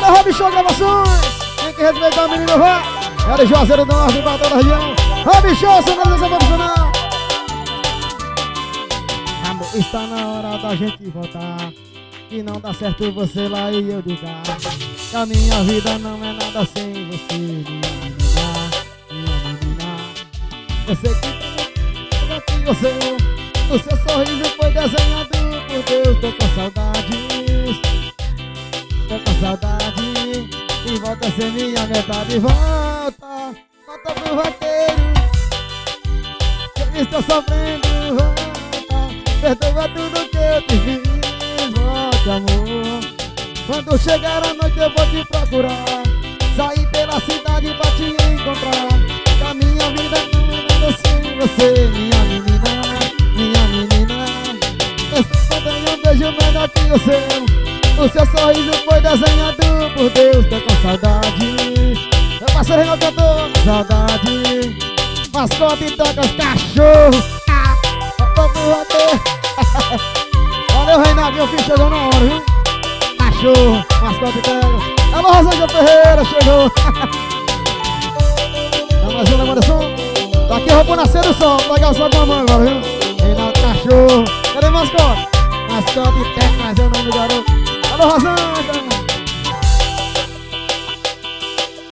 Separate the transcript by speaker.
Speaker 1: da Rob Show Gravações. Tem que respeitar o menino, vai. Era Juazeiro do Norte, para toda a região. Rob Show, sonorização profissional. Amor, está na hora da gente voltar. Que não dá certo você lá e eu de cá. Que a minha vida não é nada sem você, minha menina. Eu sei que você, o seu sorriso foi desenhado por Deus. Tô com saudades, tô com saudade. E volta a ser minha metade. Volta pro vaqueiro. Eu estou sofrendo, volta. Perdoa tudo que eu te fiz. Volte, amor. Quando chegar a noite eu vou te procurar. Sair pela cidade pra te encontrar. Que a minha vida não é nada sem você, minha menina, minha menina. Eu só tenho um beijo melhor que o seu. O seu sorriso foi desenhado por Deus. Tô com saudade. Meu parceiro Renato cantor, saudade. Mascote toca os cachorros. Valeu, Reinaldinho, o filho chegou na hora, viu? Cachorro, mascote toca. Alô, Rosângela Ferreira, chegou. Vamos mais uma agora, som. Tá aqui roubando a cena do som. Vou pegar o som com a mão agora, viu? Reinaldo, cachorro. Cadê o mascote? Mascote Tec, mas eu não me garoto. Alô, Rosângela.